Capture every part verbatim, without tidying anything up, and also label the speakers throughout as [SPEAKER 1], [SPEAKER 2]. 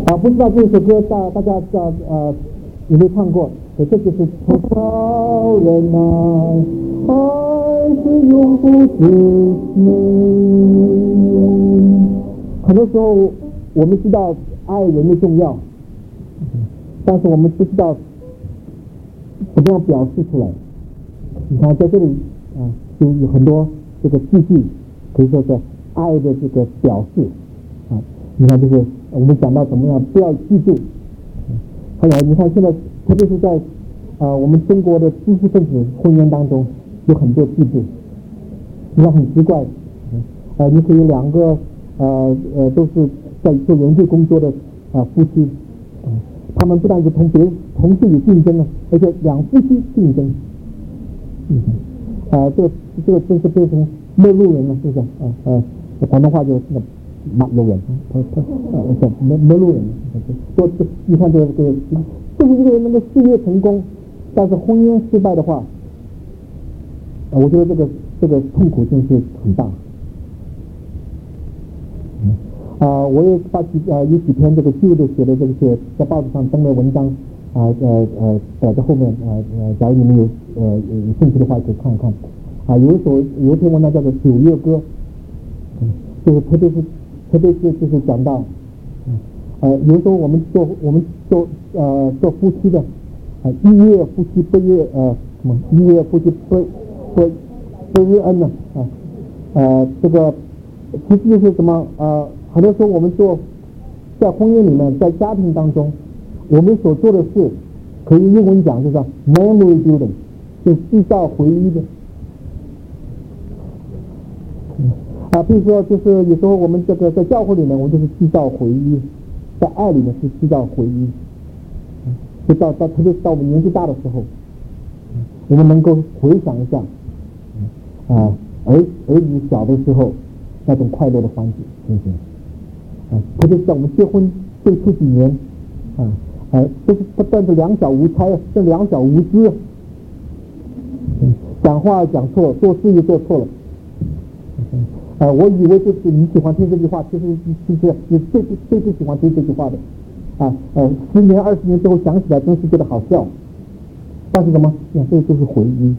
[SPEAKER 1] 啊，不知道这首歌大大家知道呃有没有唱过？这就是多少人爱，爱是永不止息。很多时候我们知道爱人的重要，但是我们不知道怎么样表示出来。你看在这里啊，就有很多这个字句，可以说是爱的这个表示啊。你看，就是我们讲到怎么样不要嫉妒。还有，你看现在特别是在啊、呃、我们中国的知识分子婚姻当中，有很多嫉妒。你看很奇怪，呃，你可以两个呃呃都是在做研究工作的啊、呃、夫妻，呃，他们不但是同别同事有竞争啊，而且两夫妻竞争。嗯，啊、呃，这个这个真是变成陌路人了，是不是？啊呃，广东话就是那陌路人，他他呃叫陌陌路人。说这你看这个这个，就是一个人能够事业成功，但是婚姻失败的话，啊、呃，我觉得这个这个痛苦性是很大。嗯，啊、呃，我也把几呃有几篇这个旧的写的这些在报纸上登的文章。啊呃呃摆在后面啊呃，假如你们有呃有兴趣的话，可以看一看。啊，有一首有一篇文章叫做《九月歌》，嗯，就是特别是特别是就是讲到，嗯呃，有时候我们做我们做呃做夫妻的，啊，一月夫妻不月呃什么一月夫妻不不不日恩呢啊呃这个其实就是什么呃很多时候我们做在婚姻里面在家庭当中。我们所做的事，可以英文讲就是 memory building， 是制造回忆的。嗯、啊，比如说就是有时候我们这个在教会里面，我们就是制造回忆，在爱里面是制造回忆。嗯、就到到特别是到我们年纪大的时候，嗯、我们能够回想一下，嗯、啊儿儿女小的时候那种快乐的欢喜，情形。啊，特别是在我们结婚最初几年，啊。呃，这是不但是两小无猜，是两小无知。嗯，讲话讲错了，做事又做错了。嗯，呃，我以为就是你喜欢听这句话，其实其实你最不最不喜欢听这句话的。啊，呃，十年二十年之后想起来，真是觉得好笑。但是什么？呀，这就是回忆。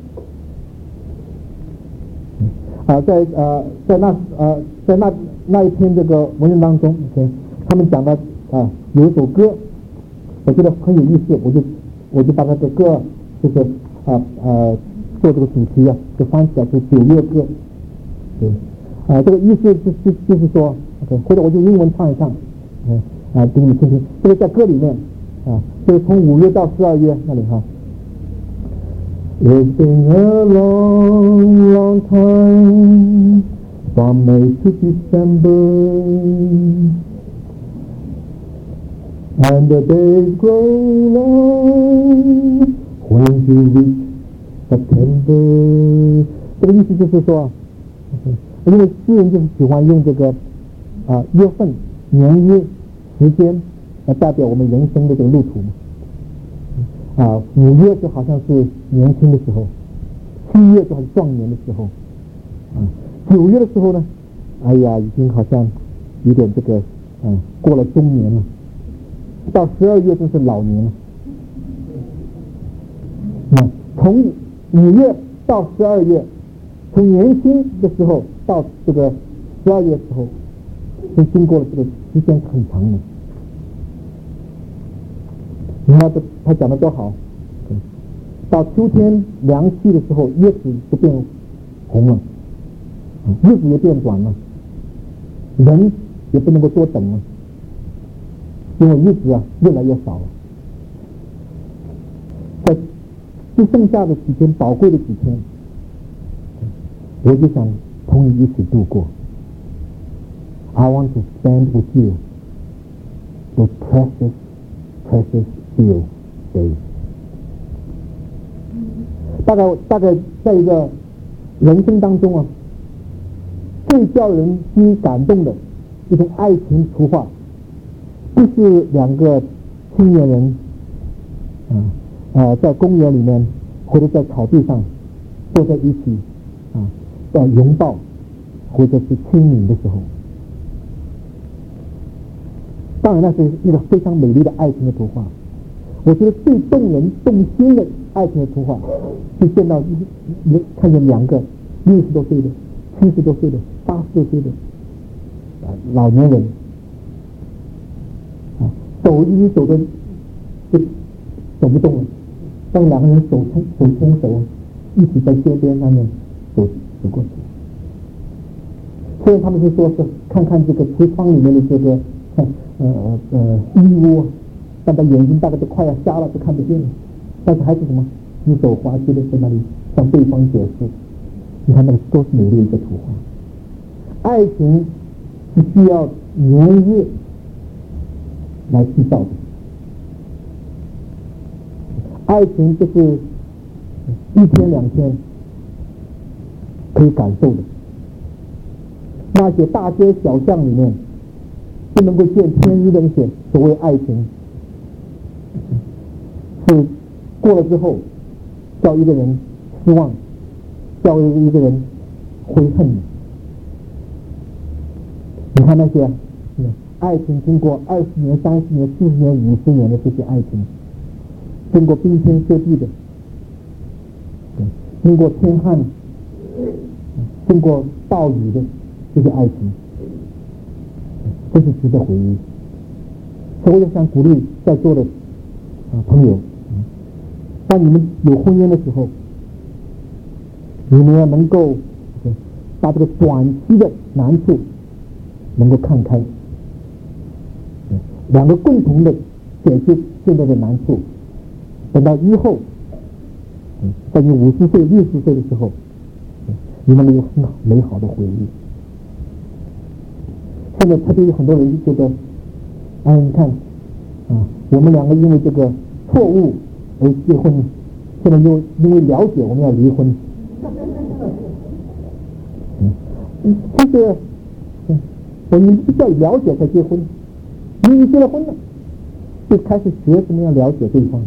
[SPEAKER 1] 嗯，啊，在呃在那呃在那那一篇这个文章当中 ，OK， 他们讲到啊有一首歌。我觉得很有意思，我就我就把它的歌就是啊呃做这个主题啊，就翻起来是九月歌，对，啊这个意思就就就是说 ，OK， 或者我就英文唱一唱，嗯啊给你们听听，这个在歌里面啊，就是从五月到十二月那里哈。It's been a long, long time from May to December.And the days grow long when you reach September。 这个意思就是说，因为诗人就是喜欢用这个啊月份、年月、时间来代表我们人生的这个路途嘛。啊，五月就好像是年轻的时候，七月就好像壮年的时候，啊，九月的时候呢，哎呀，已经好像有点这个嗯、啊、过了中年了。到十二月真是老年了。那从五月到十二月，从年轻的时候到这个十二月的时候，都经过了这个时间很长的。你看这他讲的多好。到秋天凉气的时候，叶子就变红了，日子也变短了，人也不能够多等了。因为日子啊越来越少了，在就剩下的几天宝贵的几天，我就想同你一起度过。I want to spend with you those precious, precious few days。大概大概在一个人生当中啊，最叫人心感动的一种爱情图画。不是两个青年人，啊呃，在公园里面或者在草地上坐在一起，啊，在拥抱或者是亲吻的时候， 当然那是一个非常美丽的爱情的图画。我觉得最动人动心的爱情的图画，就见到一看见两个六十多岁的、七十多岁的、八十多岁的啊老年人啊，走已经走的就走不动了，但两个人手牵手牵手，一起在街边上面走走过去。虽然他们是说是看看这个橱窗里面的这个呃呃呃衣物，但他眼睛大概都快要瞎了，都看不见了。但是还是什么指手划脚的在那里向对方解释。你看那个多是美丽的一个图画。爱情是需要年月来制造的，爱情就是一天两天可以感受的。那些大街小巷里面不能够见天日的那些所谓爱情，是过了之后叫一个人失望，叫一个人悔恨的。你看那些爱情经过二十年、三十年、四十年、五十年的这些爱情，经过冰天雪地的，经过天旱，经过暴雨的这些爱情，都是值得回忆。所以我就想鼓励在座的啊朋友，当你们有婚姻的时候，你们要能够把这个短期的难处能够看开，两个共同的解决现在的难处，等到以后在你五十岁、六十岁的时候，你们能有很好美好的回忆。现在特别有很多人就觉得，哎，你看啊，我们两个因为这个错误而结婚，现在又因为了解我们要离婚。嗯，其实我们不需要了解才结婚，你结了婚了，就开始学怎么样了解对方。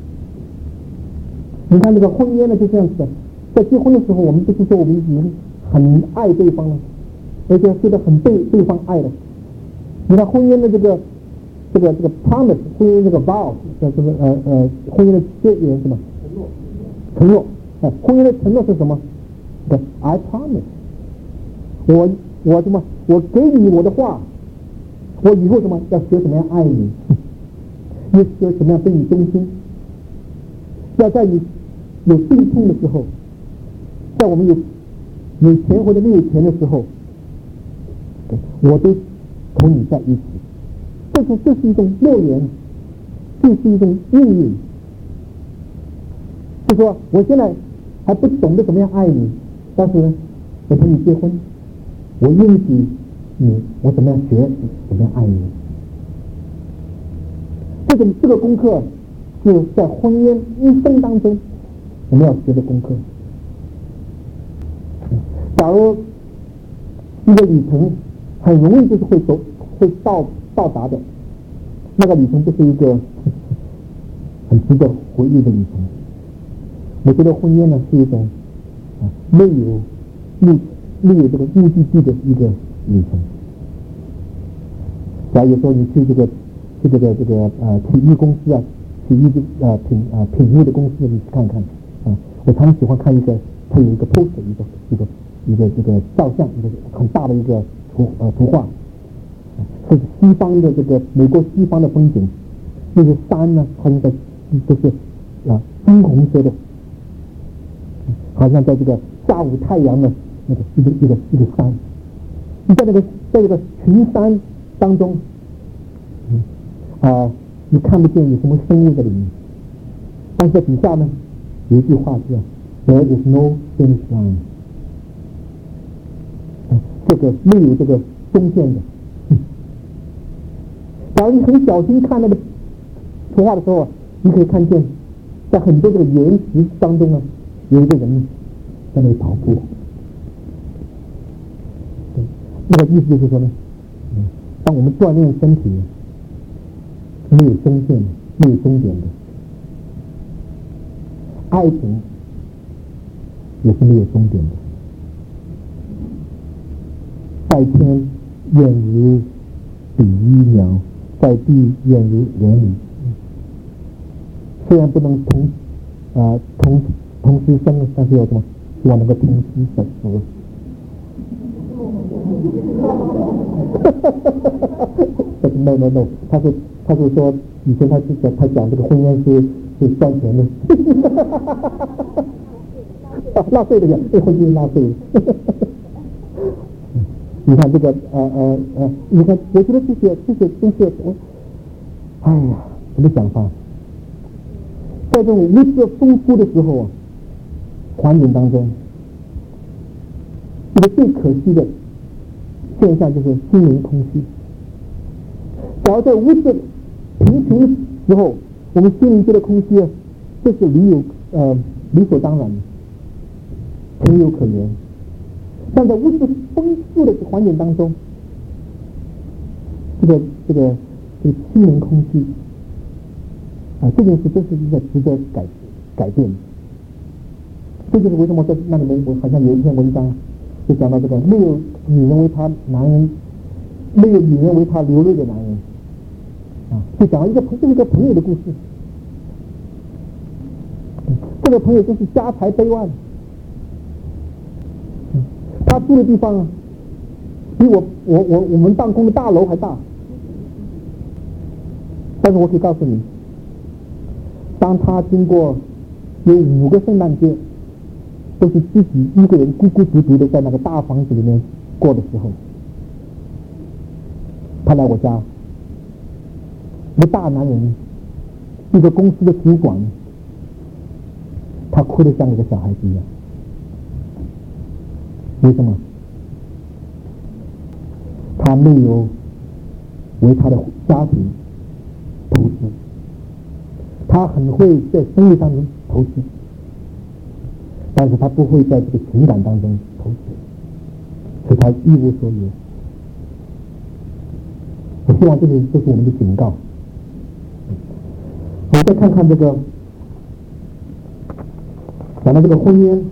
[SPEAKER 1] 你看这个婚姻呢，就这样子的，在结婚的时候，我们不是说我们已经很爱对方了，而且觉得很被对方爱了。你看婚姻的这个这个这个 promise， 婚姻这个 vow， 叫什么呃呃，婚姻的誓言什么？承诺。承诺。哎，婚姻的承诺是什么？对 ，I promise。我我什么？我给你我的话，我以后什么要学怎么样爱你，要学怎么样对你忠心，要在你有病痛的时候，在我们有有钱或者没有钱的时候，我都同你在一起。这是这是一种诺言，这是一种应允。就说我现在还不懂得怎么样爱你，但是我同你结婚，我允许你，我怎么样学怎么样爱你。这种这个功课是在婚姻一生当中我们要学的功课。假如一个旅程很容易就是会走会到到达的，那个旅程不是一个很值得回忆的旅程。我觉得婚姻呢是一种啊没有没没有这个目的地的一个旅程。假如说你去这个去这个这个呃体育公司啊，体育的呃品呃品物的公司，你去看看啊。我常喜欢看一个，它有一个 poster， 一个一个一个这个照相，一个很大的一个图呃图画，是西方的这个美国西方的风景，那些山呢，好像在都是啊金红色的，好像在这个下午太阳的那个一个一个一个山，你在那个在这个群山当中，嗯啊，你看不见有什么生物在里面，但是在底下呢有一句话是 There is no finish line， 这个没有这个中线的。假如你很小心看那个图画的时候，你可以看见在很多这个岩石当中呢，有一个人在那里跑步。那个意思就是说呢，当我们锻炼身体没有中线的，没有终点的，爱情也是没有终点的。在天愿如比翼鸟， 在地远如连理。虽然不能同啊、呃、同同时生，但是有什么？希望能够同时生死。no no no， 他是他是说以前他是讲他讲这个婚姻是是赚钱的，啊纳税的呀，对婚姻纳税的。你看这个呃呃呃，你看，我觉得这些这些真是我，哎呀，什么讲法？在这种物质丰富的时候啊，环境当中，一个最可惜的现象就是心灵空虚。假如在物质贫穷的时候，我们心灵觉得空虚，这是理有呃理所当然的，情有可原。但在物质丰富的环境当中，这个这个这个心灵空虚啊，这件事真是一个值得改改变的。这就是为什么在那里面，我好像有一篇文章就讲到这个，没有女人为他男人，没有女人为他流泪的男人啊，就讲了一个朋，就是一个朋友的故事。这个朋友真是家财百万。他住的地方啊，比我我我我们办公的大楼还大。但是我可以告诉你，当他经过有五个圣诞节都是自己一个人孤孤独独的在那个大房子里面过的时候，他来我家，一个大男人，一个公司的主管，他哭得像一个小孩子一样。为什么？他没有为他的家庭投资，他很会在生意当中投资，但是他不会在这个情感当中投资，所以他一无所有。我希望这里这是我们的警告。我们再看看这个，讲到这个婚姻。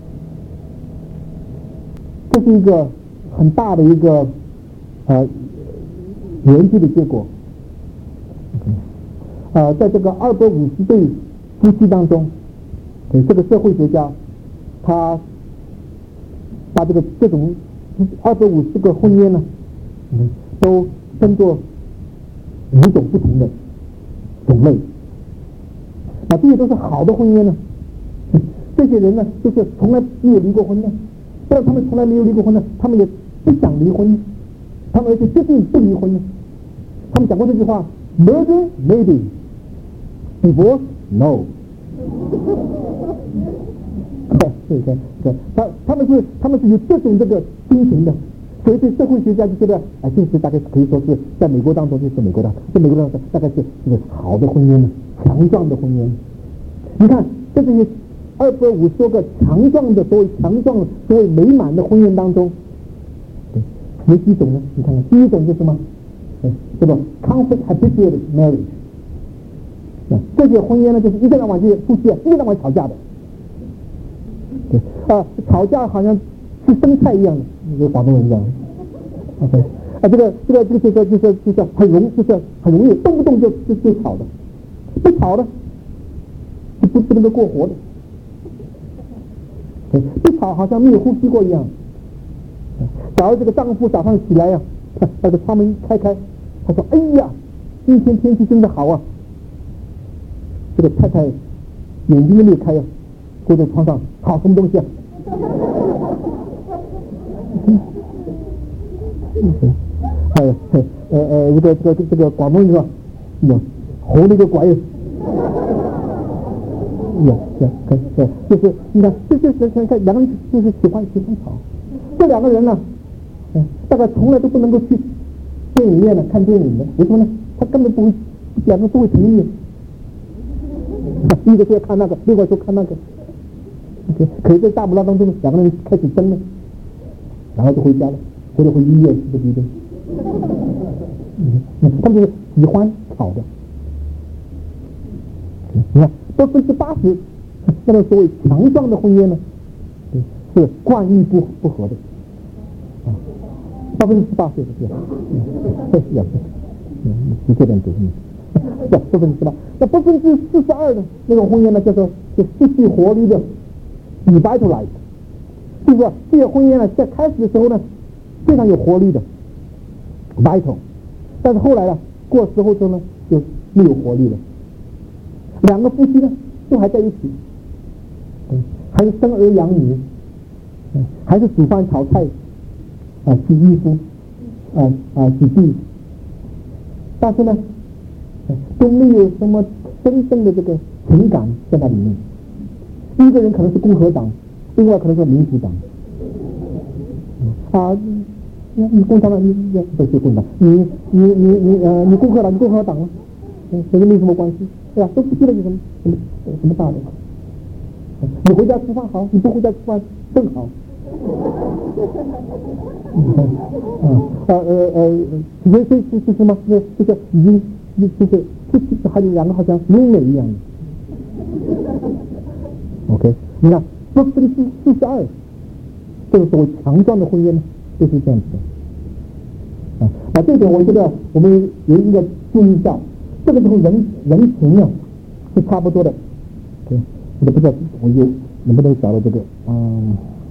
[SPEAKER 1] 这是一个很大的一个呃研究的结果。呃，在这个二百五十对夫妻当中，呃，这个社会学家他把这个这种二百五十个婚姻呢，嗯，都分作五种不同的种类。啊，这些都是好的婚姻呢。这些人呢，就是从来没有离过婚的。但是他们从来没有离过婚的，他们也不想离婚，他们而且决定不离婚。他们讲过这句话 ：Murder maybe, divorce no。对对对，他他们是他们是有这种这个心情的，所以对社会学家就觉得，哎，这是大概可以说是在美国当中，就是美国的，在美国当中大概是这个好的婚姻呢，强壮的婚姻。你看，在这些二百五十多个强壮的所谓强壮所谓美满的婚姻当中，对，有几种呢？你看看，第一种就是什么？对，这个 conflict habituated marriage。这些婚姻呢，就是一天到晚这些夫妻一天到晚吵架的。对啊，吵架好像是生菜一样的，那个广东人讲。OK， 啊，这个这个这个就是就是就是很容就是很容易动不动就就就吵的，不吵的就不不能够过活的。不吵好像没有呼吸过一样。假如这个丈夫早上起来呀、啊，那个窗门开开，他说：“哎呀，今天天气真的好啊！”这个太太眼睛都没有开呀、啊，坐在床上，好什么东西啊？哎，呃呃，这个这个这个广东人说，哟，猴那个拐。有有可对，就是你看，这就是看看两个人就是喜欢喜欢吵，这两个人呢，嗯，大概从来都不能够去电影院呢看电影的，为什么呢？他根本不会，两个不会同意，一个说看那个，另外说看那个，可是在大不拉当中，两个人开始争了，然后就回家了，或者回医院，是不是？嗯，他们就是喜欢吵的，你看。百分之八十，那么所谓强壮的婚姻呢，是惯意不不合的，啊，百分之八十是这样，对，是这样， 直接点读，不不分之八，那不分之四十二的那种婚姻呢，叫做就失去活力的 revitalize， 就是说这些婚姻呢，在开始的时候呢，非常有活力的 vital， 但是后来呢，过时候之后呢，就没有活力了。两个夫妻呢，都还在一起，嗯，还是生儿养女，嗯，还是煮饭炒菜，啊，洗衣服，啊啊，洗地，但是呢，都没有什么真正的这个情感在那里面。一个人可能是共和党，另外可能是民主党，啊，你你共产党，你你不是共产党，你你你你呃，你共和党，你共和党啊，嗯，这个没什么关系，对吧？都不觉得有什么什么什么大的。你回家吃饭好，你不回家吃饭更好。嗯，呃呃呃，所以所以是什么？是就是已经就是就是还有两个好像优美一样的。OK， 你看这这个是四十二，这个所谓强壮的婚姻呢，就是这样子的。啊，那这点我觉得我们有一个注意一下，这个时候人人情啊是差不多的。对，我不知道我就能不能找到这个，嗯。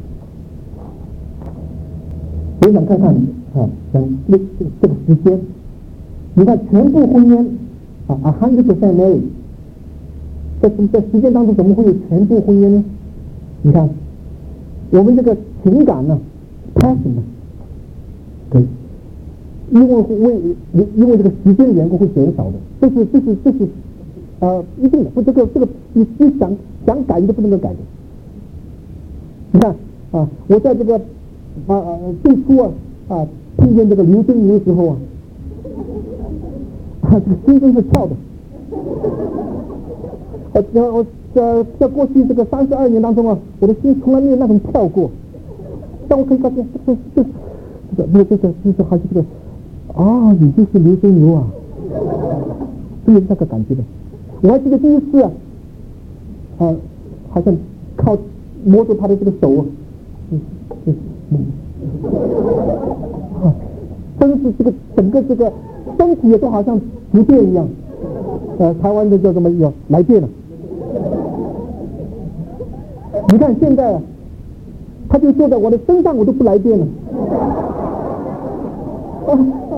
[SPEAKER 1] 我想看看啊，想这这个时间，你看全部婚姻啊 ，a hundred percent marriage， 在在时间当中怎么会有全部婚姻呢？你看，我们这个情感呢 ，passion 呢，对，因为为因为这个时间的缘故会减少的，这是这是这是呃一定的，不这个这个你你想想改你都不能够改的。你看啊，我在这个。啊啊！最初啊啊，听见这个刘真如的时候啊，啊，这个心真是跳的。我我我在在过去这个三十二年当中啊，我的心从来没有那种跳过。但我可以发现，这这这个这个这个这个还是这个啊，你就是刘真如啊，真有那个感觉的。我还记得第一次啊，啊，好像靠摸着他的这个手啊，嗯嗯。嗯，啊，真是这个整个这个身体也都好像触电一样，呃，台湾的叫什么叫来电了。你看现在啊，他就坐在我的身上，我都不来电了。啊，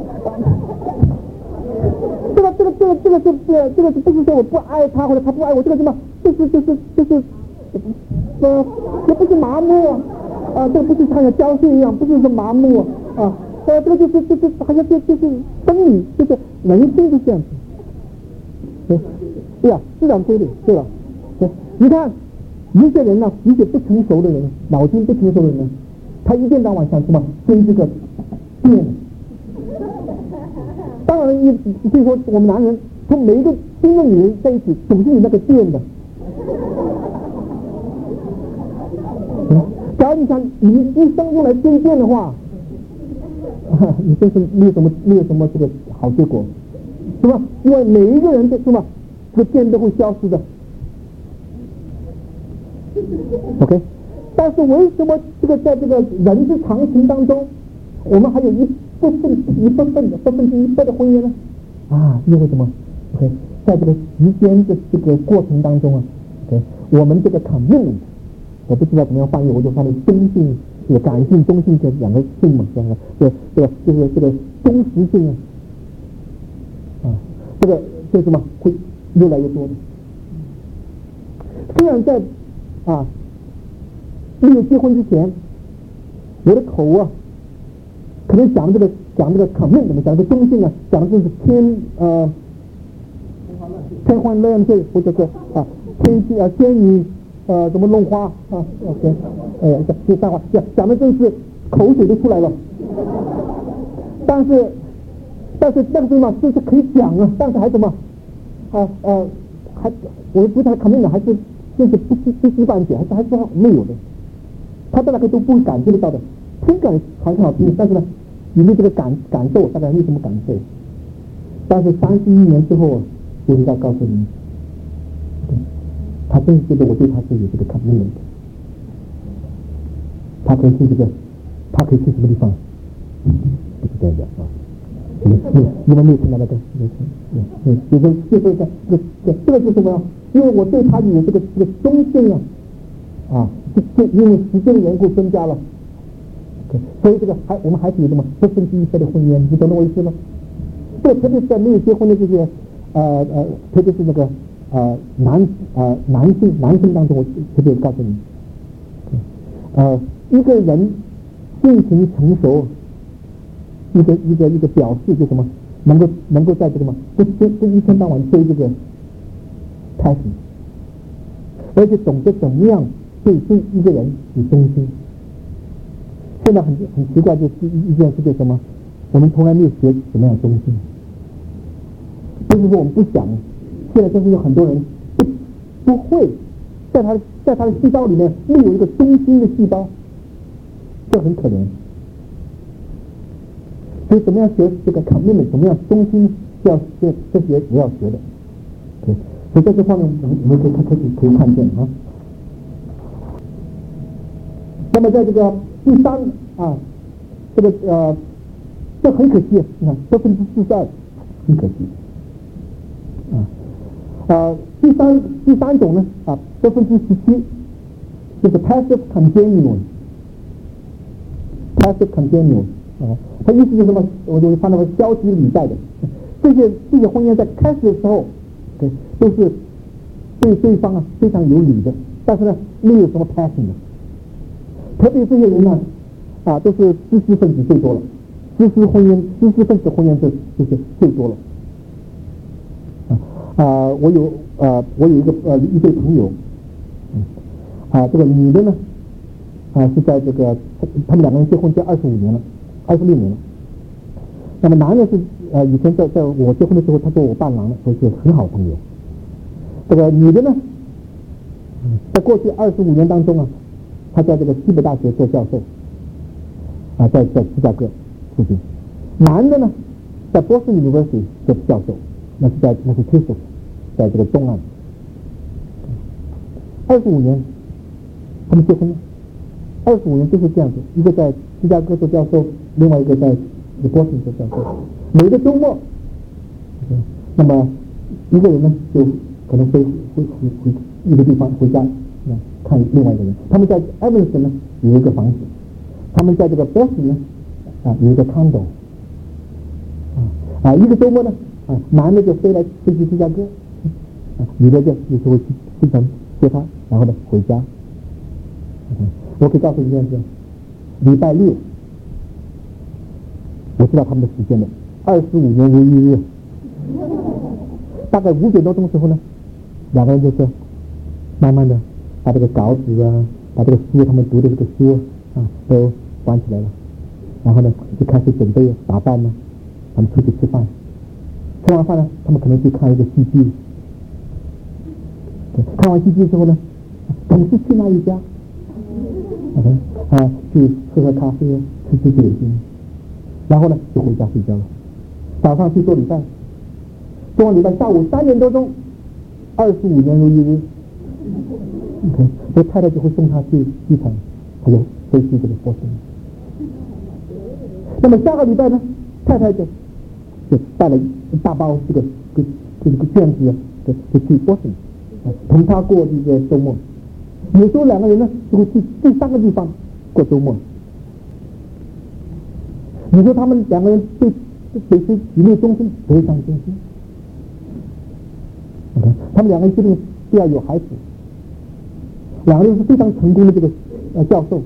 [SPEAKER 1] 这个这个这个这个是不这个是不是说我不爱他或者他不爱我？这个什么？这是这是这是呃，这不是麻木啊。啊，这不是像交心一样，不是说麻木啊，呃，这个就是就是好像就就是生理，就是人性是这样子，对，对呀，自然规律，对吧？对，你看一些人呢，一些不成熟的人，脑筋不成熟的人呢，他一天到晚想什么跟这个电，当然你比如说我们男人，从每一个新的女人在一起，总是有那个电的。嗯，假如你想你一生用来追电的话，啊，你真是没有什么没有什么这个好结果，是吧？因为每一个人的是吧，这个电都会消失的。OK， 但是为什么这个在这个人之常情当中，我们还有一部分一部分的百分之一百的婚姻呢？啊，因为什么 ？OK， 在这个时间的这个过程当中啊 ，OK， 我们这个 commitment。我不知道怎么样翻译，我就翻译中性，这个感性、中性这两个性嘛，这样的，这这个就是这个忠实性啊，啊，这个这什么会越来越多的。虽然在啊没有结婚之前，我的口啊，可能讲这个讲这个 commitment， 讲这个忠性啊，讲的就是天呃天花乱坠，或者是啊天机啊天女。呃，怎么弄花啊 ？OK， 呃，这三话讲讲的真是口水都出来了。但是，但是那个什么，这是可以讲啊，但是还什么？啊呃，还我不太肯定的，还是就是不不不一般解，还是还是没有的。他大概都不会感觉得到的，听感好像好听，但是呢，你的这个感感受大概没什么感受。但是三十一年之后，我应该告诉你。他真是觉得我对他是有这个 commitment， 他可以去这个，他可以去什么地方？不是这样讲啊。 你你你们没有听到那个？没听，嗯，就是就是这这这这个是什么呀？因为我对他有这个这个忠心啊，啊，就就因为时间的缘故增加了，所以这个还我们还是有什么不分之一色的婚姻，你懂我意思吗？这特别是在没有结婚的这些呃呃，特别是那个呃男呃男性男性当中，我特别告诉你，呃，一个人性情成熟，一个一个一个表示就什么，能够能够在这个嘛，不不不一天到晚追这个开始，而且懂得怎么样对对一个人有忠心。现在很很奇怪，就是一件事，就是什么？我们从来没有学怎么样忠心。不是说我们不想，现在就是有很多人不不会，在他在他的细胞里面没有一个忠心的细胞，这很可怜。所以怎么样学这个 commitment， 怎么样忠心，要这这些也要学的。对，所以在这方面我们我们可以可以可以看见啊。那么在这个第三啊，这个呃，这很可惜，你看百分之四十二，很可惜。啊，呃，第三第三种呢啊，百分之十七，就是 passive continuous，passive continuous 啊，它意思就是什么？我就看到了消极礼拜的，这些这些婚姻在开始的时候，对，都是对对方啊非常有理的，但是呢，没有什么 passion 的。特别这些人呢，啊，都是知识分子最多了，知识婚姻、知识分子婚姻这这些最多了。啊，啊，我有呃，我有一个呃一对朋友，嗯，啊，这个女的呢，啊是在这个他们两个人结婚结二十五年了，二十六年了。那么男的是呃以前在在我结婚的时候，他做我伴郎的，所以是很好朋友。这个女的呢，在过去二十五年当中啊。他在这个西北大学做教授，啊，在在芝加哥附近。男的呢，在波士顿 University 做教授，那是在那是 Massachusetts， 在这个东岸。二十五年，他们结婚了。二十五年就是这样子，一个在芝加哥做教授，另外一个在波士顿做教授。每个周末，那么一个人呢就可能飞回回回一个地方回家。看另外一个人，他们在 Evanston 呢有一个房子，他们在这个 Boston 呢啊有一个 condo， 啊啊一个周末呢啊男的就飞来飞去芝加哥，啊女的就有时候去去城接他，然后呢回家。嗯、我可以告诉你一件事，礼拜六我知道他们的时间了，二十五年如一日，大概五点多钟的时候呢，两个人就是慢慢的。把这个稿纸啊，把这个书他们读的这个书啊都关起来了，然后呢就开始准备打扮呢，他们出去吃饭，吃完饭呢，他们可能去看一个戏剧，看完戏剧之后呢，总是去那一家，啊去喝喝咖啡，吃吃点心，然后呢就回家睡觉了。早上去做礼拜，做完礼拜下午三点多钟，二十五年如一日。OK， 所以太太就会送他去机场，他就飞去这个波士顿。那么下个礼拜呢，太太就就带了一大包这个这个这个卷子，就就去波士顿，同他过这个周末。有时候两个人呢就会去第三个地方过周末。你说他们两个人对对对有没有忠心？非常忠心。OK， 他们两个人决定都要有孩子。两个人是非常成功的这个呃教授，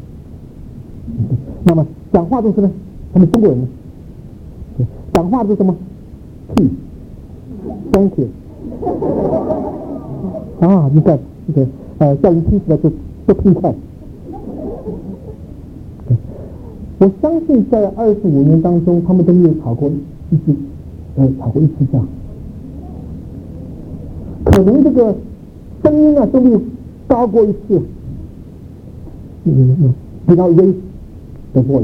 [SPEAKER 1] 那么讲话都是呢，他们中国人呢，讲话都是什么 ？Please, thank you， 啊，你看这个呃叫人听起来就就痛快。我相信在二十五年当中，他们都没有吵过一次，呃，吵过一次架，可能这个声音啊都没有。高过一次，嗯嗯，比较 raise the voice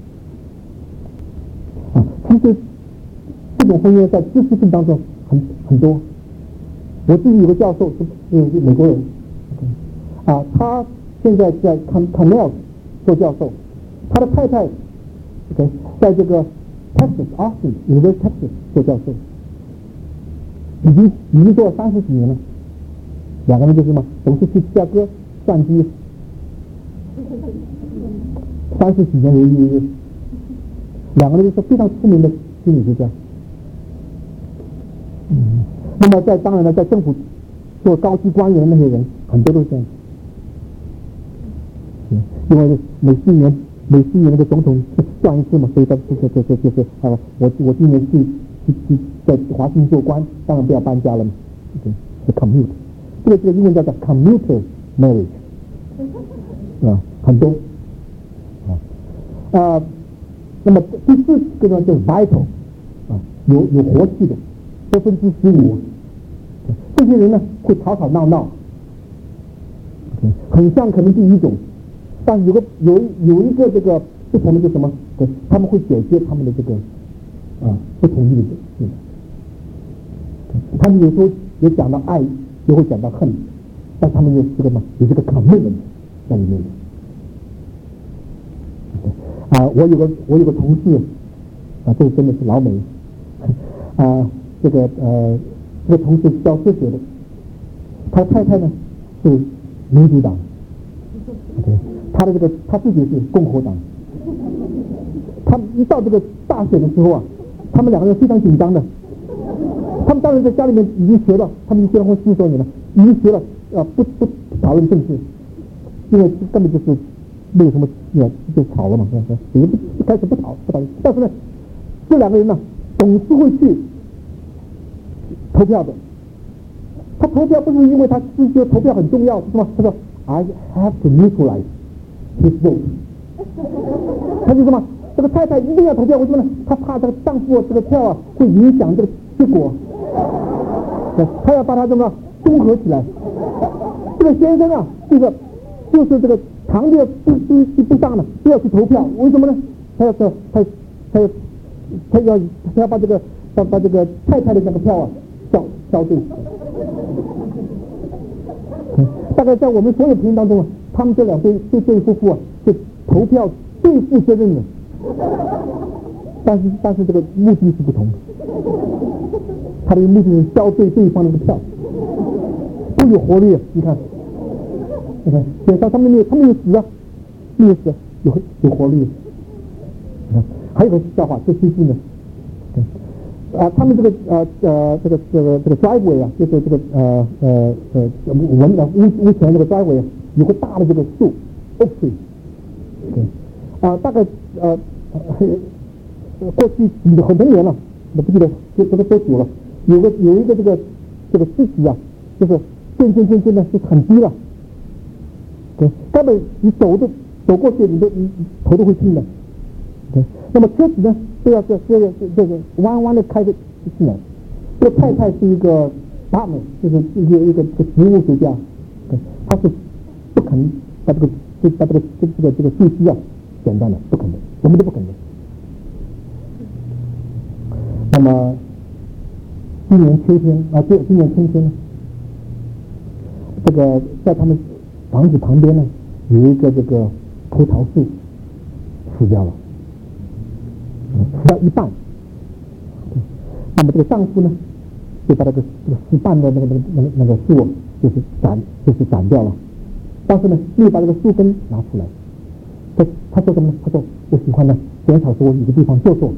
[SPEAKER 1] 啊，其实这种婚姻在知识分当中很很多。我自己有个教授是是美国人，啊，他现在在 Cornell 做教授，他的太太 OK 在这个 Texas Austin University Texas 做教授，已经已经做了三十几年了。两个人就是什么，总是去芝加哥战机，三十几年如一日。两个人就是非常出名的心理学家。嗯，那么在当然呢，在政府做高级官员的那些人，很多都是这样。嗯，因为每四年每四年那个总统转一次嘛，所以他这这这这就是啊，我我今年去去去在华盛顿做官，当然不要搬家了嘛。对，是 commute， 这个这个英文叫做 commuter marriage， 啊，很多啊啊。那么第四个呢，就是 vital， 啊，有有活气的，百分之十五。这些人呢，会吵吵闹闹，很像可能第一种，但有个有有一个这个不同的是什么？对，他们会解决他们的这个啊不同意的事。他们有时候也讲到爱，也会讲到恨，但他们有这个嘛，有这个 commitment 在里面的。啊，我有个我有个同事，啊，这个真的是老美，啊，这个呃，这个同事教数学的，他太太呢是民主党 ，OK， 他的这个他自己是共和党，他们一到这个大选的时候啊，他们两个人非常紧张的，他们当然在家里面已经学了，他们结了婚四十多年了，已经学了啊，不不讨论政治，因为根本就是没有什么。也就吵了嘛，是吧？也不一开始不吵不吵，但是呢，这两个人呢，总是会去投票的。他投票不是因为他是觉得投票很重要，是吗？他说 I have to neutralize his vote。他就什么？这个太太一定要投票，为什么呢？他怕这个丈夫这个票啊会影响这个结果，他要把它这么综合起来。这个先生啊，这个就是这个。堂弟不不不上了，不要去投票，为什么呢？他要他他他要他要他要把这个把把这个太太的这个票啊交交对。嗯，大概在我们所有朋友当中啊，他们这两对对对夫妇啊是投票最负责任的，但是但是这个目的是不同，他的目的是交对对方的票，都有活力，你看。你看，所以他们没有，他们有死啊，没有死，有有活力。啊，还有个笑话，这其实呢，啊，他们这个呃呃这个这个这个 driveway 啊，就是这个呃呃呃我们的屋屋前这个 driveway 啊，有个大的这个树 oak tree， 对，啊，大概呃过去很多年了，我不记得这这个多久了，有个有一个这个这个树枝啊，就是渐渐渐渐的是很低了。对，根本你走都走过去，你都你头都会晕的。对，那么车子呢，都要这这个这个弯弯的开着进来。这个太太是一个 partner， 就是一个一个这个植物学家，对，他是不肯把这个就把这个这个这个这个信息啊简单的，不肯的，我们都不肯的。那么今年秋天啊，对，今年春天呢，这个在他们房子旁边呢，有一个这个葡萄树死掉了，死到一半。那么这个丈夫呢，就把这个这个死半的那个那个那个那个树就是斩就是斩掉了，但是呢，又把这个树根拿出来。他他说什么呢？他说我喜欢呢，减少说有个地方坐坐。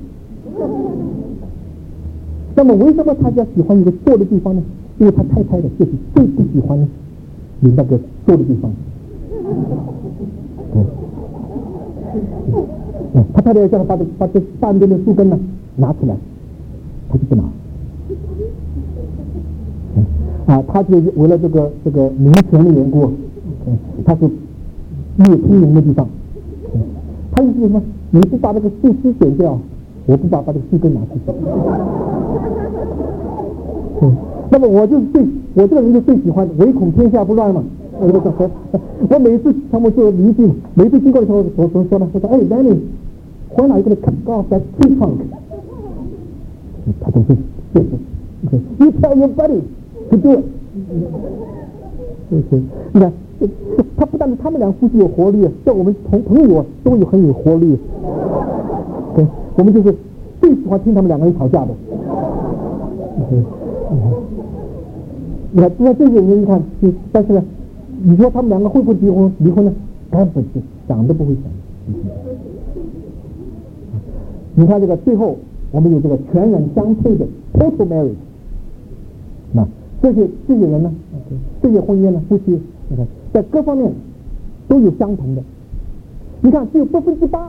[SPEAKER 1] 那么为什么他家喜欢有个坐的地方呢？因为他太太的就是最不喜欢有那个坐的地方。嗯，嗯，他太太叫他把这把这半边的树根呢拿出来，他就不拿。嗯，啊，他就为了这个这个民权的缘故，嗯，他是越通灵的地方。嗯，他意思是什么？你不把这个树枝剪掉，我不把把这个树根拿出去。嗯，那么我就最我这个人就最喜欢唯恐天下不乱嘛。我就说，我每次他们做邻居，每次经过的时候，我怎么说呢？我说，哎 ，Danny，when are you going to cut off that tree trunk？ 他都是这个 ，You tell your buddy to do it。对对，你看，他不但是他们俩夫妻有活力，像我们同朋友都有很有活力。对，我们就是最喜欢听他们两个人吵架的。你看，那这些人你看，但是呢，你说他们两个会不会离婚？离婚呢？根本就想都不会想。你看这个最后，我们有这个全然相配的 total marriage。那这些这些人呢，这些婚姻呢，夫妻，你看在各方面都有相同的。你看，只有百分之八。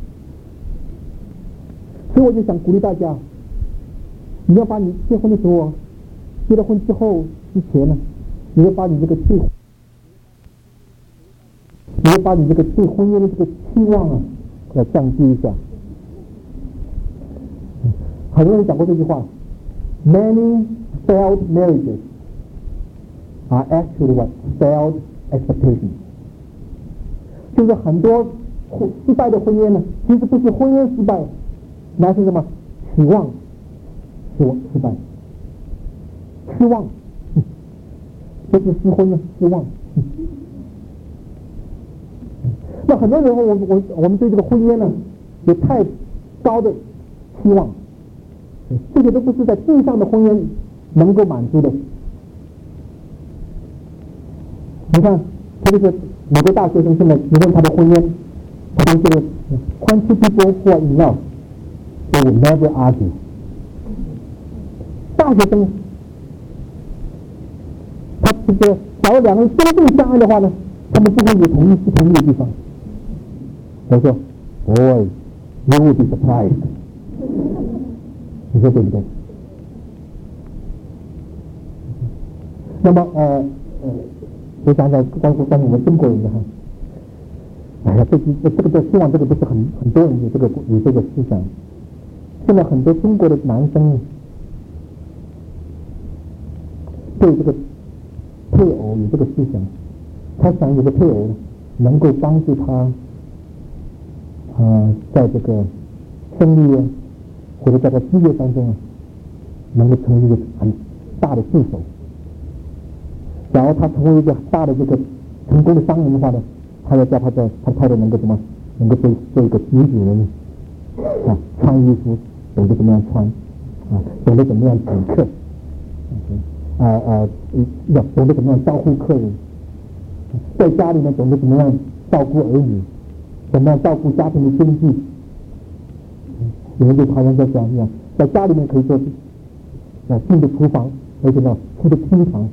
[SPEAKER 1] 所以我就想鼓励大家，你要把你结婚的时候，结了婚之后之前呢，你要把你这个对，你要把你这个对婚姻的这个期望啊，要降低一下。很多人讲过这句话 ，Many failed marriages are actually what failed expectations。就是很多失败的婚姻呢，其实不是婚姻失败，那是什么？期望失望失败，失望，不是失婚呢，失望。那很多人我我我们对这个婚姻呢有太高的期望，这些都不是在地上的婚姻能够满足的。你看，特别是美国大学生现在你问他的婚姻，他们这个 twenty people who are in love they will never argue。大学生，他这个假如两个人真正相爱的话呢，他们不会有同意不同意的地方。我说 ，Boy, you will be surprised。你说对不对？那么呃呃，我想想，关乎关于我们中国人的哈，哎呀，这这这个这希望这个不是很很多人有这个有这个思想。现在很多中国的男生对这个配偶有这个思想，他想有个配偶能够帮助他啊、呃，在这个生意啊或者在这个事业当中啊，能够成为一个很大的助手。假如他成为一个大的这个成功的商人的话呢，他要叫他的他太太能够什么，能够做做一个女主人啊，穿衣服懂得怎么样穿啊，懂得怎么样请客，啊啊，要懂得怎么样招呼客人，在家里面懂得怎么样照顾儿女，怎么样照顾家庭的经济。有人对台湾在讲一样，在家里面可以做啊进的厨房，而且呢出的厅堂。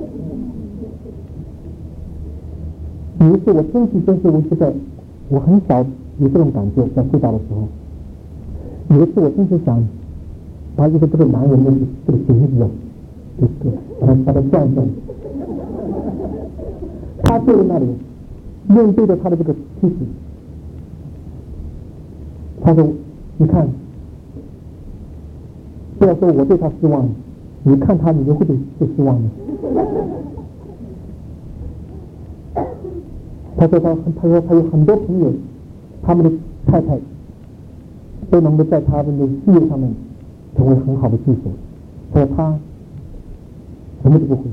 [SPEAKER 1] 有一次我真是真是我觉得我很少有这种感觉，在睡觉的时候。有一次我真是想把一个这个男人的这个绳子啊，这个把它把它转转。他坐在那里，面对着他的这个妻子，他说：“你看，不要说我对他失望，你看他，你就会不会失望呢？”他说他他说他有很多朋友，他们的太太都能够在他们的事业上面成为很好的助手，他说他什么都不会。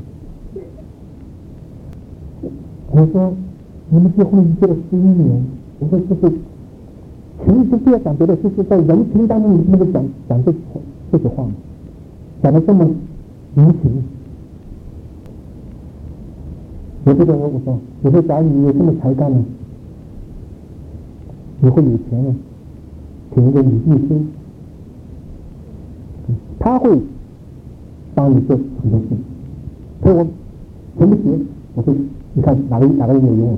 [SPEAKER 1] 我说你们结婚已经结了十一年，我说这是情绪不要讲别的，就是在人情当中你能够讲讲这这些话吗？讲得这么无情。我觉得我我说，我说假如你有这么才干呢，你会有钱呢，请一个女律师，他会帮你做很多事。他说我钱不学，我说你看哪个哪个人有用？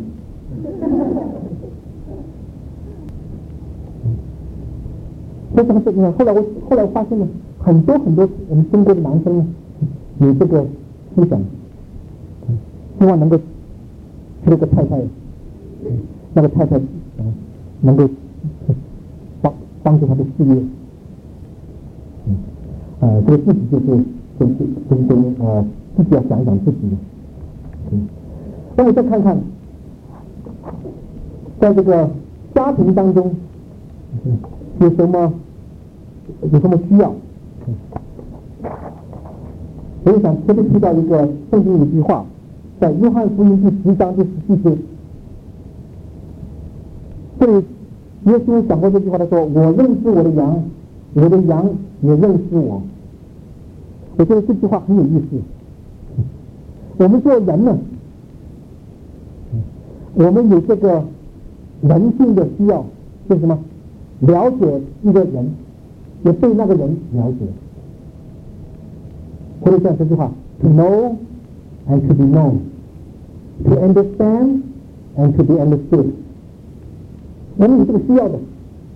[SPEAKER 1] 所以这个事情，后来我后来我发现呢，很多很多我们中国的男生呢，有这个思想。希望能够娶了个太太，那个太太、呃、能够帮帮助他的事业。嗯，呃，这个自己就是跟跟跟呃自己要想一想自己。嗯，那我再看看，在这个家庭当中，嗯、有什么有什么需要？嗯，我就想特别提到一个圣经有一句话。在约翰福音第十章第十四节，这里耶稣讲过这句话，他说：“我认识我的羊， 我的羊也认识我。我觉得这句话很有意思。我们做人呢，我们有这个人性的需要，是什么？了解一个人，也被那个人了解。或者像这句话 ，to know and to be known, to understand and to be understood。我们有这个需要的。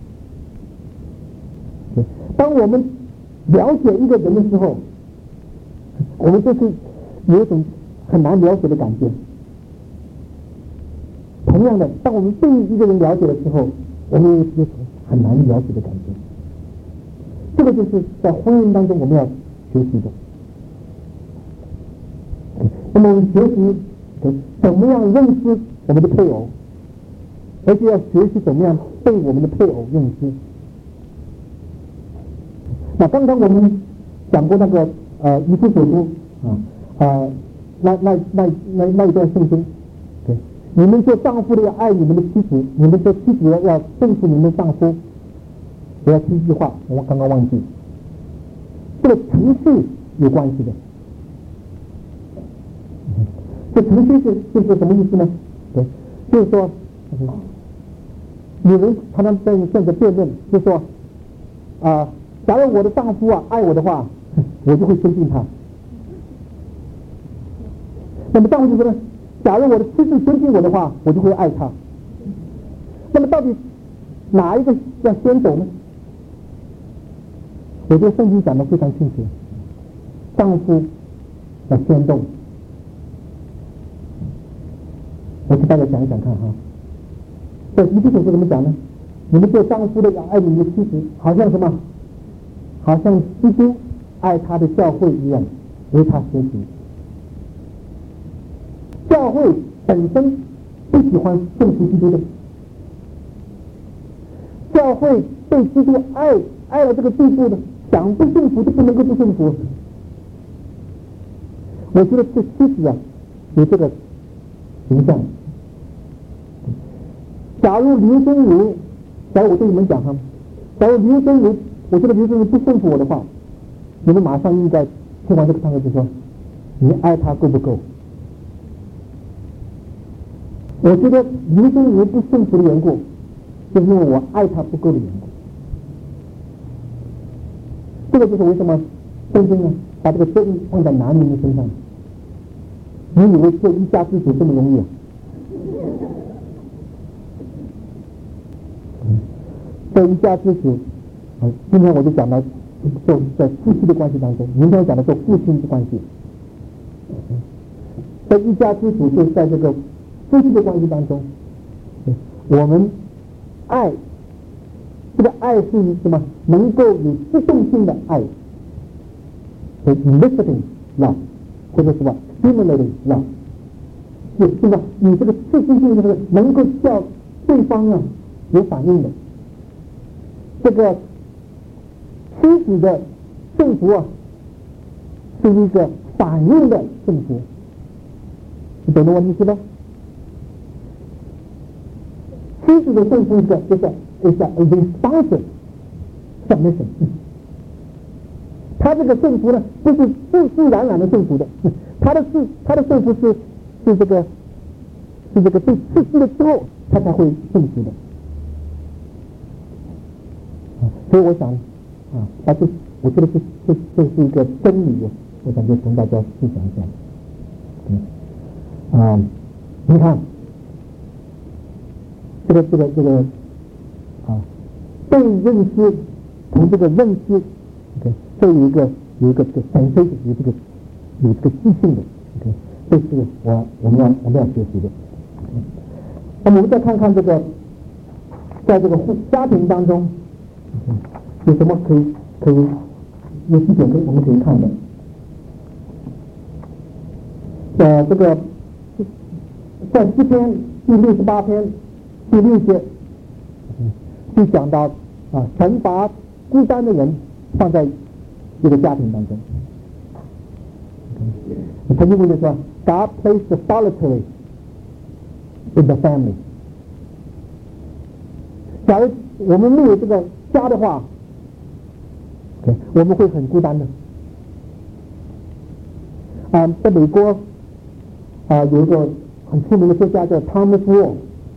[SPEAKER 1] 当我们了解一个人的时候，我们就是有一种很难了解的感觉。同样的，当我们被一个人了解的时候，我们有一种很难了解的感觉。这个就是在婚姻当中我们要学习的。那么我们学习怎么样认识我们的配偶，而且要学习怎么样被我们的配偶认识。那刚刚我们讲过那个呃以弗所书啊呃那那那那那一段圣经，对，你们做丈夫的要爱你们的妻子，你们做妻子的要顺服你们的丈夫。我要提一句话，我刚刚忘记，这个程序有关系的。这程序是就是什么意思呢？对，就是说，有人常常在现在辩论，就是说，啊、呃，假如我的丈夫啊爱我的话，我就会尊敬他。那么丈夫就说呢，假如我的妻子尊敬我的话，我就会爱他。那么到底哪一个要先走呢？我觉得圣经讲得非常清楚，丈夫要先动。我给大家讲一讲看哈，在以弗所书怎么讲呢？你们做丈夫的要爱你们的妻子，好像什么？好像基督爱他的教会一样，为他学习。教会本身不喜欢顺服基督的，教会被基督爱爱了这个地步的，想不顺服都不能够不顺服。我觉得这妻子啊有这个形象。假如刘真如，假如我对你们讲哈，假如刘真如，我觉得刘真如不顺服我的话，你们马上应该听完这个唱歌就说，你爱他够不够？我觉得刘真如不顺服的缘故，就是因为我爱他不够的缘故。这个就是为什么圣经呢把这个责任放在男人的身上。你以为做一家之主这么容易啊？做一家之主，啊，今天我就讲到做在夫妻的关系当中，明天讲的做父亲的关系。在一家之主就是在这个夫妻的关系当中，我们爱，这个爱是什么？能够有自动性的爱，所以 eliciting love 或者什么 stimulating love， 是是吧？你这个刺激性就是能够叫对方啊有反应的。这个妻子的顺服啊，是一个反应的顺服，你懂得我意思吗？妻子的顺服是就是 is a responsive submission， 他这个顺服呢，不是自自然然的顺服的，他的是他的顺服是是这个是这个被刺激了之后，他才会顺服的。所以我想啊，但是我觉得这这这是一个真理，我想就跟大家去讲一下。嗯啊，你看这个这个这个啊，被认识从这个认识 ，OK， 这有一个有一个这个本身有这个有这个自信的 ，OK， 这是我我们要我们要学习的。那么我们再看看这个，在这个家庭当中。有什么可以可以有几点可以我们可以看的？呃，这个在诗篇第六十八篇第六节，就讲到啊，神把孤单的人放在这个家庭当中。他英文就说 ，God placed the solitary in the family。假如我们没有这个家的话， ，OK， 我们会很孤单的。啊，在美国啊有一个很出名的作家叫 Thomas Wall，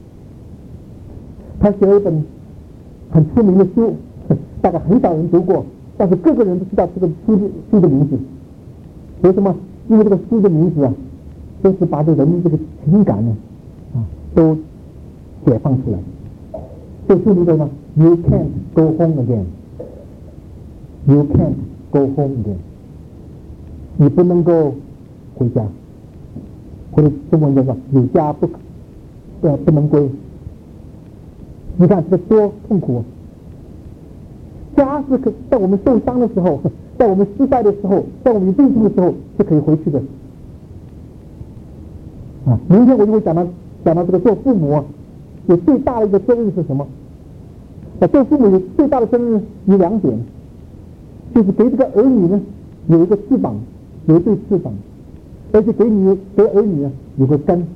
[SPEAKER 1] 他写了一本很出名的书，大概很少人读过，但是各个人都知道这个书的书的名字。为什么？因为这个书的名字啊，都是把这人的这个情感呢啊都解放出来。这书名叫什么 ？You can't go home again. You can't go home again. 你不能够回家，或者中文叫做有家不可呃不能归。你看这个多痛苦啊！家是可在我们受伤的时候，在我们失败的时候，在我们有病痛的时候是可以回去的。啊，明天我就会讲到讲到这个做父母啊，有最大的一个责任是什么？啊，做父母有最大的责任有两点，就是给这个儿女呢有一个翅膀，有一对翅膀，而且给你给儿女啊有个根。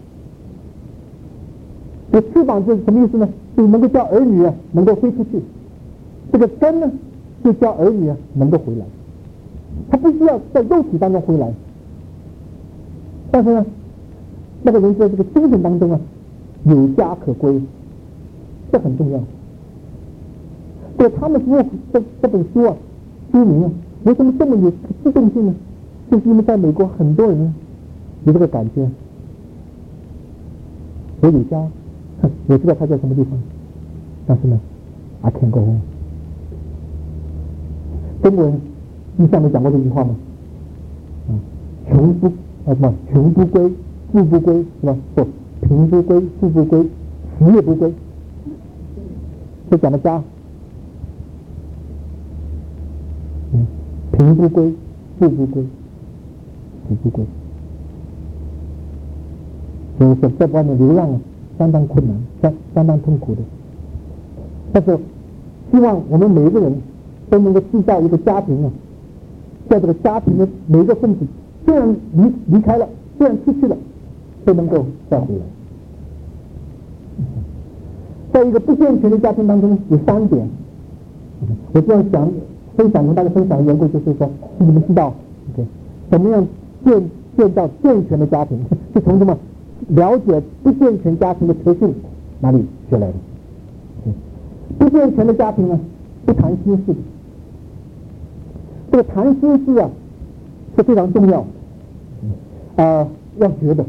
[SPEAKER 1] 这翅膀是什么意思呢？就能够叫儿女啊能够飞出去。这个根呢，就叫儿女啊能够回来。他不需要在肉体当中回来，但是呢，那个人在这个精神当中啊有家可归，这很重要。对他们说这这本书啊，书名啊，为什么这么有自动性呢？就是因为在美国很多人有这个感觉，我有家，我知道他在什么地方，但是呢 ，I can't go home。中国人，你下面讲过这句话吗？啊，穷不啊什么穷不归，富不归，是吧？不，贫不归，富不归，死也不归。这讲的家。嗯，贫不归，富不归，死不归。所以说，在外面流浪啊，相当困难，相相当痛苦的。但是，希望我们每一个人都能够制造一个家庭啊，在这个家庭的每一个分子，虽然离离开了，虽然出去了，都能够再回来。在一个不健全的家庭当中，有三点，我这样想分享跟大家分享的缘故，就是说，你们知道 ，OK， 怎么样建建造健全的家庭，是从什么了解不健全家庭的特性哪里学来的？不健全的家庭呢，不谈心事的。这个谈心事啊是非常重要，啊、呃，要学的。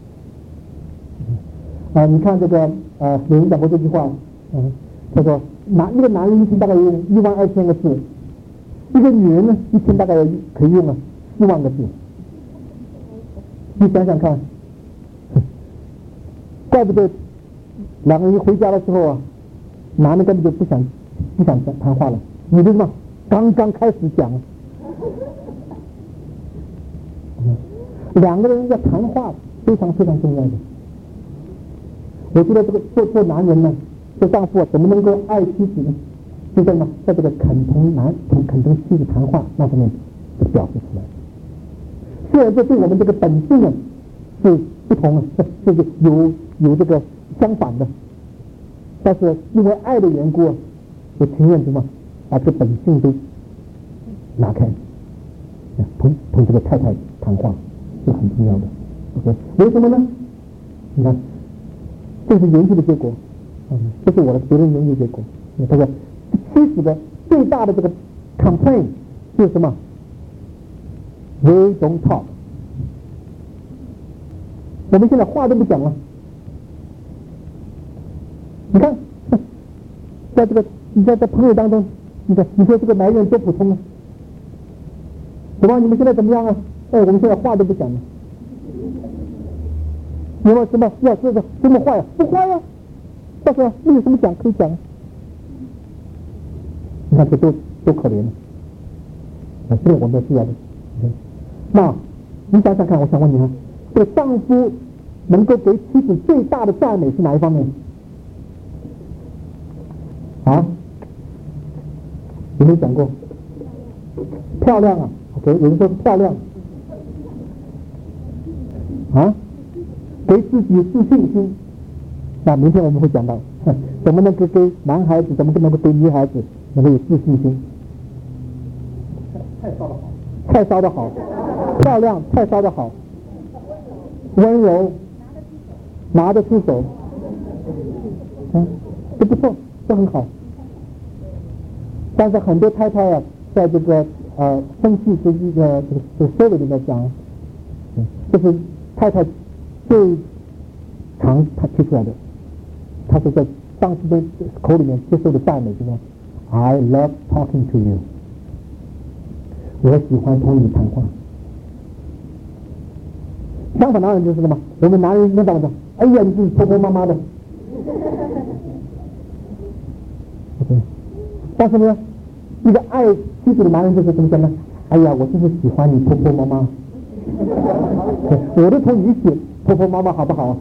[SPEAKER 1] 啊、呃，你看这个呃，有人讲过这句话，嗯、呃，他说男一个男人一天大概用一万二千个字，一个女人呢一天大概可以用啊四万个字。你想想看，怪不得两个人一回家的时候啊，男的根本就不想不想谈话了，女的什么刚刚开始讲。两个人要谈话非常非常重要的。我觉得这个做做男人呢，做丈夫怎么能够爱妻子呢？就在呢，在这个肯同男同肯同妻子谈话那方面就表示出来。虽然这对我们这个本性呢是不同的，是有有这个相反的，但是因为爱的缘故，我情愿什么把这个本性都拿开，同同这个太太谈话是很重要的。OK， 为什么呢？你看。这是研究的结果，嗯，这是我的别人研究结果。他说，妻子的最大的这个 complaint 就是什么 ？We don't talk。我们现在话都不讲了。你看，在这个你在在朋友当中，你看你说这个埋怨多普通啊？怎么你们现在怎么样啊？哎，我们现在话都不讲了。你说什么？要这个这么坏啊？不坏呀、啊，但是你有什么讲可以讲？你看这多多可怜啊！啊，这个我们需要的。那你想想看，我想问你啊，这个丈夫能够给妻子最大的赞美是哪一方面？啊？有没有讲过？漂亮啊 ！OK， 有人说是漂亮。啊？给自己自信心，那明天我们会讲到，怎么能够给男孩子，怎么能够给女孩子能够有自信心。 太烧的好，漂亮太烧的好，温柔拿得出手，嗯，这不错，这很好。但是很多太太啊，在这个呃分析这一个这个这个收尾里面讲，嗯，这是太太最常他提出来的，他是在当时的口里面接受的赞美，就是 I love talking to you， 我喜欢同你谈话。相反男人就是什么？我们男人能怎么讲？哎呀，你是婆婆妈妈的。OK， 但是呢，一个爱妻子的男人就是怎么讲呢？哎呀，我就是喜欢你婆婆妈妈。我都同你一起婆婆妈妈好不好？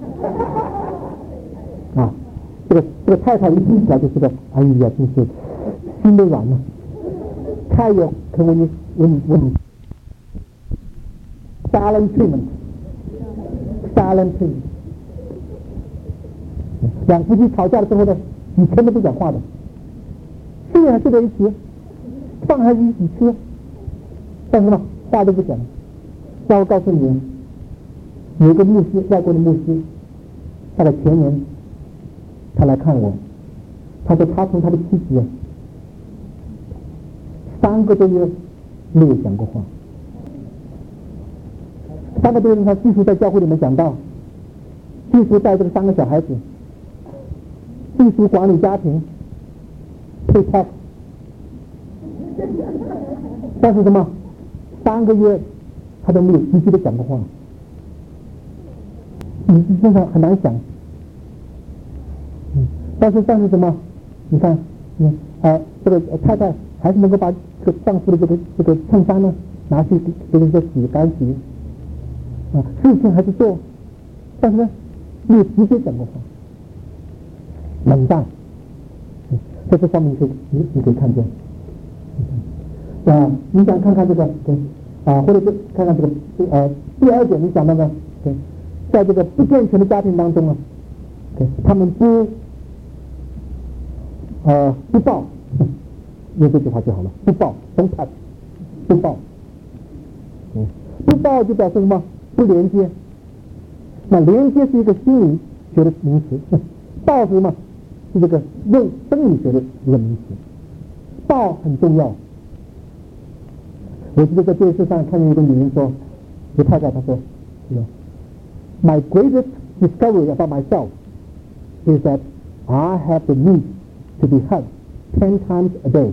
[SPEAKER 1] 啊，这个这个太太一听起来就是个，哎呀，真是心都软了。太有可问你问你问你 ，silent treatment。silent treatment， 两夫妻吵架的时候呢，你全都不讲话的，睡还睡在一起，饭还一起吃，但是呢，话都不讲。让我告诉你，有一个牧师，外国的牧师，大概前年，他来看我，他说他从他的妻子三个多月没有讲过话。三个多月他继续在教会里面讲道，继续带这个三个小孩子，继续管理家庭 pay tax， 但是什么三个月他都没有积极的讲过话，你身上很难想。嗯，但是但是什么？你看，嗯呃，这个太太还是能够把这个丈夫的这个这个衬衫呢拿去给人家洗干净。啊，事情还是做，但是呢，没有直接讲过话，冷淡。嗯，在这方面你可以你你可以看见。啊，你想看看这个对啊，或者是看看这个呃第二点，你讲那个对，在这个不健全的家庭当中啊，对，他们不呃不报，用这句话就好了，不报 ，don't touch， 不报。嗯，不报就表示什么？不连接，那连接是一个心理学的名词，报是什么？是这个用生理学的一个名词。报很重要。我记得在电视上看见一个女人说，一个太太她说 ，My greatest discovery about myself is that I have the need to be hugged ten times a day。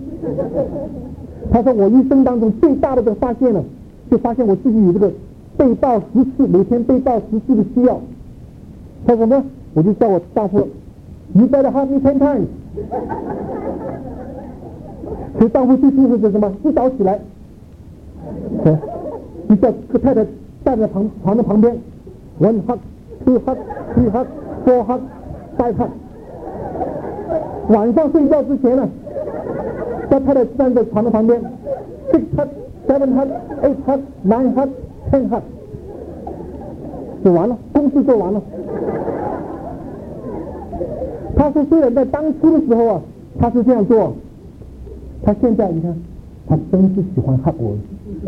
[SPEAKER 1] 她说我一生当中最大的这个发现呢，就发现我自己有这个。被抱十次，每天被抱十次的需要。他说呢，我就叫我丈夫 ，You better hug me ten times。所以丈夫最舒服是什么？一早起来，你叫个太太站在旁床的旁边 ，one hug, two hug, three hug, four hug, five hug。晚上睡觉之前呢，叫太太站在床的旁边 ，six hug, seven hug, eight hug, nine hug。ten hug， 就完了，公事做完了。他说，虽然在当初的时候啊，他是这样做，他现在你看，他真是喜欢 hug 我。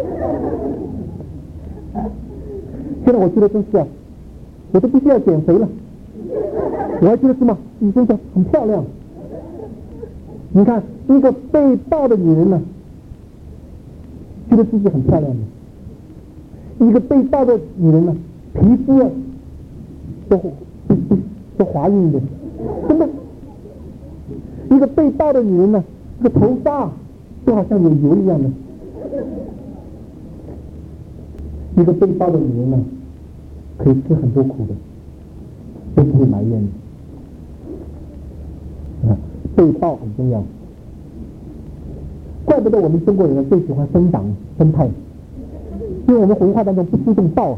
[SPEAKER 1] 现在我觉得真是啊，我都不需要减肥了，我还觉得什么，你真的很漂亮。你看，一个被抱的女人呢，觉得自己很漂亮的。一个被抱的女人呢，皮肤啊都都滑润的，真的。一个被抱的女人呢，这个头发都好像有油一样的。一个被抱的女人呢，可以吃很多苦的，都不会埋怨的。啊，被抱很重要。怪不得我们中国人最喜欢生长生态。因为我们文化当中不注重抱，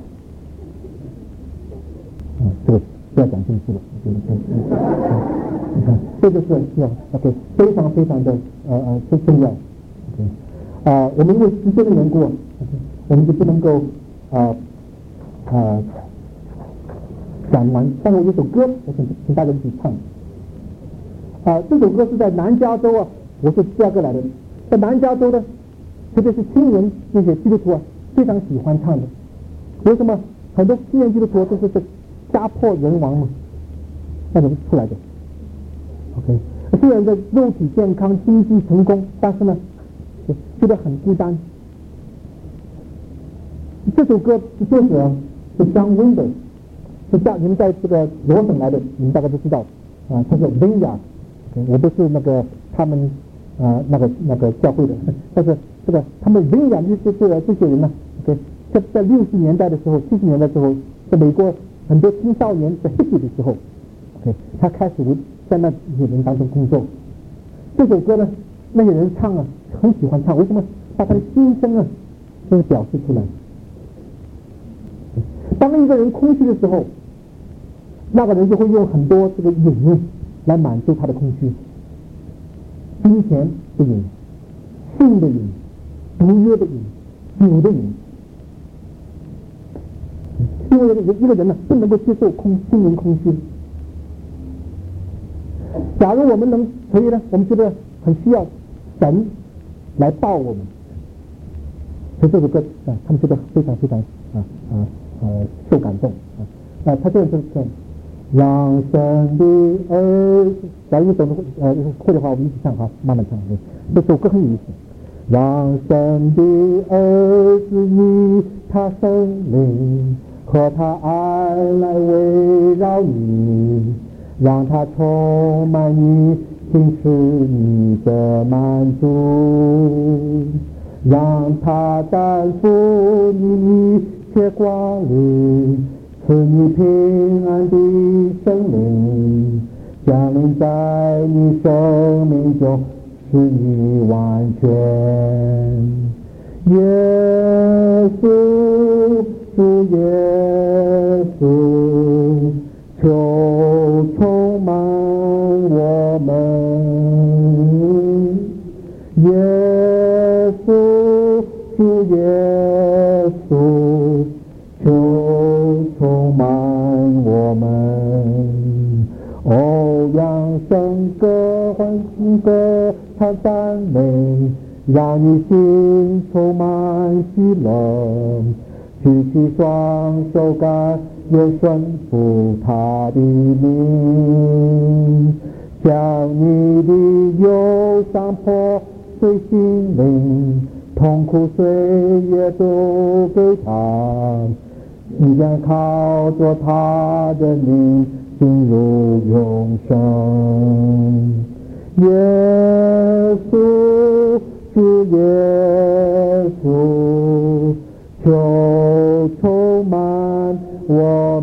[SPEAKER 1] 嗯，这个不要讲政治了，我觉得对，你看，这就是要 OK， 非常非常的呃呃最重要 ，OK， 啊、呃，我们因为时间的缘故 ，OK， 我们就不能够啊啊、呃呃、讲完，但是我有首歌，我请请大家一起唱，啊、呃，这首歌是在南加州啊，我是芝加哥来的，在南加州的特别是青年那些基督徒啊，非常喜欢唱的。为什么？很多青年基督徒都是在家破人亡嘛，那怎么出来的 ？OK， 虽然在肉体健康、经济成功，但是呢，觉得很孤单。这首歌的作者是 John Wimber， 是在你们在这个罗省来的，你们大概都知道啊，他是 Vineyard， 我不是那个他们啊那个那个教会的，但是这个他们 Vineyard 这这个这些人呢 ，OK， 在在六十年代的时候、七十年代的时候，在美国很多青少年在 hippie 的时候 ，OK， 他开始在那些人当中工作。这首歌呢，那些人唱啊，很喜欢唱，为什么？把他的心声啊，就是表示出来。当一个人空虚的时候，那个人就会用很多这个瘾来满足他的空虚，金钱的瘾、性的瘾、毒药的瘾、酒的瘾。因为一个人呢不能够接受空心灵空虚。假如我们能可以呢，我们觉得很需要神来抱我们，所以这首歌啊，他们觉得非常非常啊啊呃受感动啊啊，他这样就是让神的儿子，假如你懂得呃会的话，我们一起唱哈，慢慢唱。这首歌很有意思。让神的儿子以他生命和他爱来围绕你，让他充满你，并使你的满足，让他担负你一切挂虑，赐你平安的生命，降临在你生命中，使你完全。耶稣，主耶稣，求充满我们。耶稣，主耶稣，求充满我们。哦，扬声歌欢庆歌唱赞美，让你心充满喜乐，举起双手感愿顺服他的名，将你的忧伤破碎心灵，痛苦岁月都给他，你将靠着他的名进入永生。耶稣，主耶稣，求充满我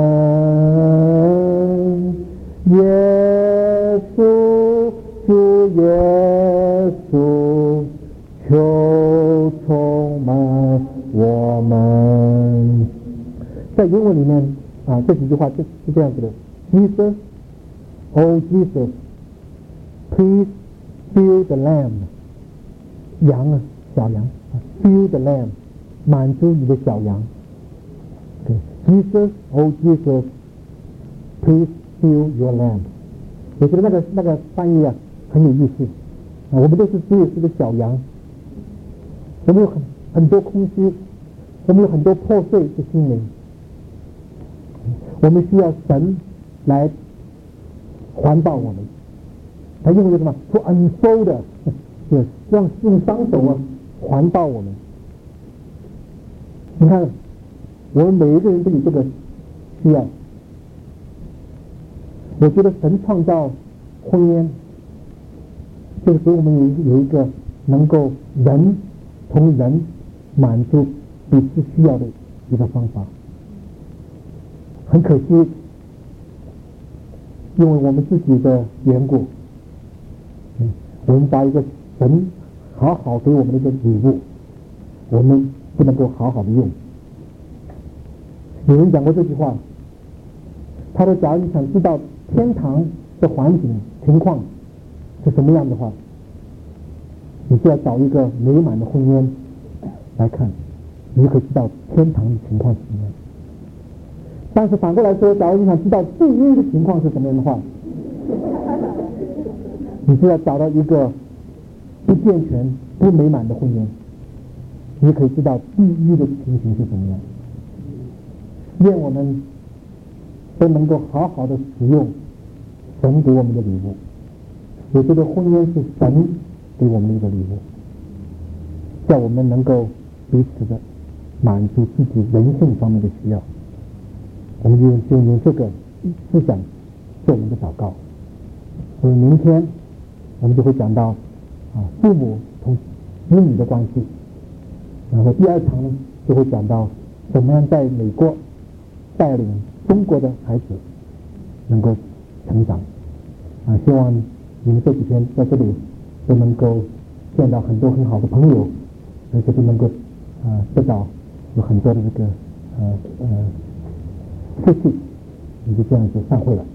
[SPEAKER 1] 们。耶稣，主耶稣，求充满我们。在英文里面啊，这几句话是是这样子的 ：Jesus, oh Jesus, please fill the lamb。羊啊，小羊啊 ，fill the lamb， 满足你的小羊。Okay. Jesus, oh Jesus, please fill your lamb。我觉得那个那个翻译啊很有意思啊，我们都是主耶稣的小羊，我们有很很多空虚，我们有很多破碎的心灵。我们需要神来环抱我们，他用的什么 ？To unfold， 是让用双手啊环抱我们。你看，我们每一个人都有这个需要。我觉得神创造婚姻，就是给我们有有一个能够人同人满足彼此需要的一个方法。很可惜，因为我们自己的缘故，嗯，我们把一个神好好给我们的一个礼物，我们不能够好好的用。有人讲过这句话，他说：“假如你想知道天堂的环境情况是什么样的话，你就要找一个美满的婚姻来看，你就可以知道天堂的情况是什么样。”但是反过来说，假如你想知道地狱的情况是什么样的话，你就要找到一个不健全、不美满的婚姻。 你可以知道地狱的情形是怎么样。愿我们都能够好好的使用神给我们的礼物。我觉得婚姻是神给我们的一个礼物，叫我们能够彼此的满足自己人性方面的需要。我们就用就用这个思想做我们的祷告。所以明天我们就会讲到啊父母同子女的关系，然后第二堂呢就会讲到怎么样在美国带领中国的孩子能够成长。啊，希望你们这几天在这里都能够见到很多很好的朋友，而且都能够啊得到有很多的这个呃呃福气。你就这样就散会了。